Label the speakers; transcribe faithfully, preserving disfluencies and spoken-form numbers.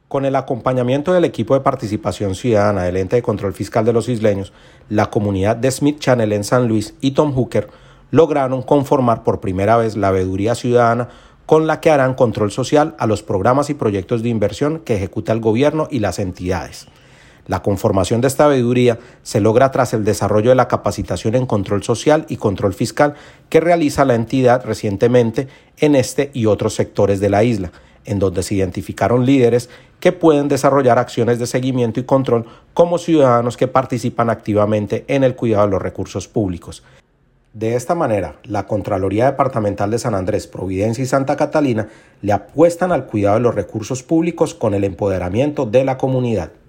Speaker 1: Con el acompañamiento del equipo de participación ciudadana del Ente de Control Fiscal de los Isleños, la comunidad de Smith Channel en San Luis y Tom Hooker lograron conformar por primera vez la veeduría ciudadana con la que harán control social a los programas y proyectos de inversión que ejecuta el gobierno y las entidades. La conformación de esta veeduría se logra tras el desarrollo de la capacitación en control social y control fiscal que realiza la entidad recientemente en este y otros sectores de la isla, en donde se identificaron líderes que pueden desarrollar acciones de seguimiento y control como ciudadanos que participan activamente en el cuidado de los recursos públicos. De esta manera, la Contraloría Departamental de San Andrés, Providencia y Santa Catalina le apuestan al cuidado de los recursos públicos con el empoderamiento de la comunidad.